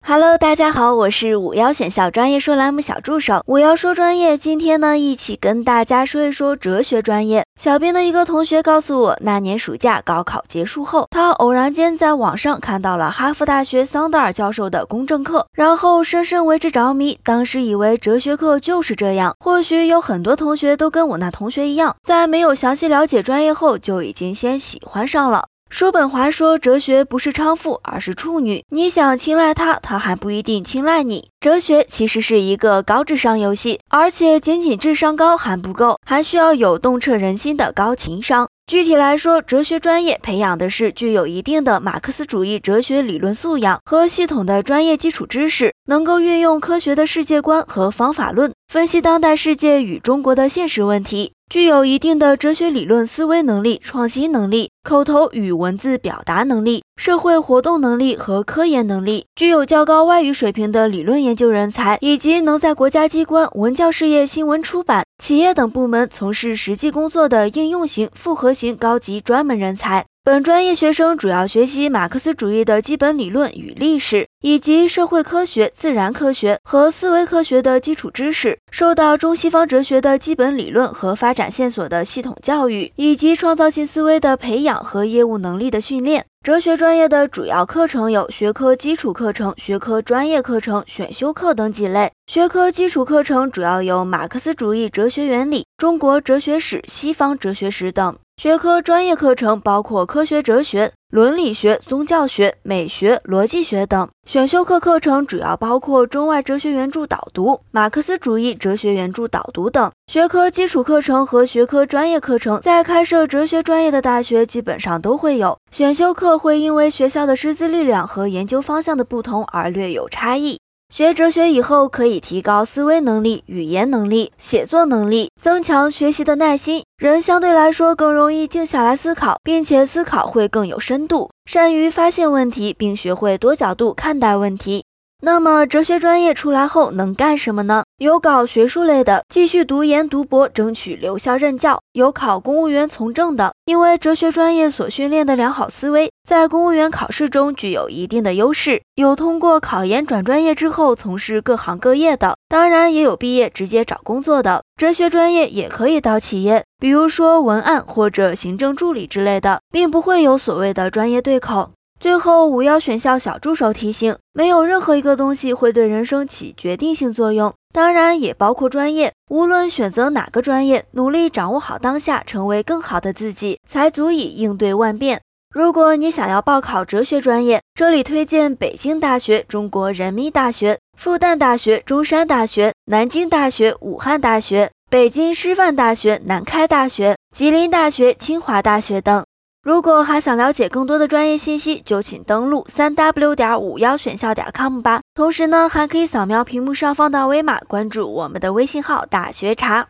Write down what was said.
Hello， 大家好，我是51选校专业说栏目小助手51说专业。今天呢，一起跟大家说一说哲学专业。小编的一个同学告诉我，那年暑假高考结束后，他偶然间在网上看到了哈佛大学桑德尔教授的公正课，然后深深为之着迷。当时以为哲学课就是这样，或许有很多同学都跟我那同学一样，在没有详细了解专业后，就已经先喜欢上了。叔本华说，哲学不是娼妇，而是处女。你想青睐她，她还不一定青睐你。哲学其实是一个高智商游戏，而且仅仅智商高还不够，还需要有洞彻人心的高情商。具体来说，哲学专业培养的是具有一定的马克思主义哲学理论素养和系统的专业基础知识，能够运用科学的世界观和方法论，分析当代世界与中国的现实问题，具有一定的哲学理论思维能力、创新能力、口头与文字表达能力、社会活动能力和科研能力，具有较高外语水平的理论研究人才，以及能在国家机关、文教事业、新闻出版、企业等部门从事实际工作的应用型、复合型高级专门人才。本专业学生主要学习马克思主义的基本理论与历史，以及社会科学、自然科学和思维科学的基础知识，受到中西方哲学的基本理论和发展线索的系统教育，以及创造性思维的培养和业务能力的训练。哲学专业的主要课程有学科基础课程、学科专业课程、选修课等几类。学科基础课程主要有马克思主义哲学原理、中国哲学史、西方哲学史等。学科专业课程包括科学哲学、伦理学、宗教学、美学、逻辑学等。选修课课程主要包括中外哲学原著导读、马克思主义哲学原著导读等。学科基础课程和学科专业课程在开设哲学专业的大学基本上都会有，选修课会因为学校的师资力量和研究方向的不同而略有差异。学哲学以后可以提高思维能力、语言能力、写作能力，增强学习的耐心，人相对来说更容易静下来思考，并且思考会更有深度，善于发现问题，并学会多角度看待问题。那么哲学专业出来后能干什么呢？有搞学术类的，继续读研读博，争取留校任教；有考公务员从政的，因为哲学专业所训练的良好思维，在公务员考试中具有一定的优势；有通过考研转专业之后从事各行各业的，当然也有毕业直接找工作的。哲学专业也可以到企业，比如说文案或者行政助理之类的，并不会有所谓的专业对口。最后51选校小助手提醒，没有任何一个东西会对人生起决定性作用，当然也包括专业。无论选择哪个专业，努力掌握好当下，成为更好的自己，才足以应对万变。如果你想要报考哲学专业，这里推荐北京大学、中国人民大学、复旦大学、中山大学、南京大学、武汉大学、北京师范大学、南开大学、吉林大学、清华大学等。如果还想了解更多的专业信息，就请登录3w.51选校.com 吧。同时呢，还可以扫描屏幕上方的二维码，关注我们的微信号大学茶。